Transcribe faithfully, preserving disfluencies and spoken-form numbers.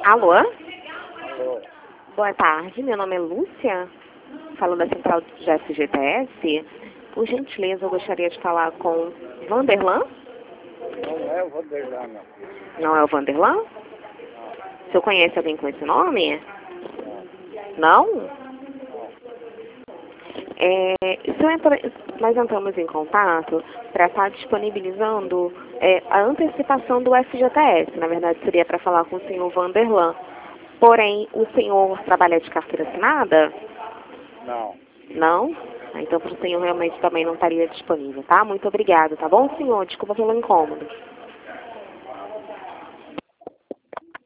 Alô? Alô? Boa tarde, meu nome é Lúcia, falando da central do F G T S. Por gentileza, eu gostaria de falar com Vanderlan. Não é o Vanderlan, não. Não é o Vanderlan? Não, O senhor conhece alguém com esse nome? não, Não? não. É, o senhor entra- nós entramos em contato para estar disponibilizando é, a antecipação do F G T S. Na verdade, seria para falar com o senhor Vanderlan. Porém, o senhor trabalha de carteira assinada? Não. Não? Ah, então, para o senhor realmente também não estaria disponível, tá? Muito obrigada, tá bom, senhor? Desculpa pelo incômodo.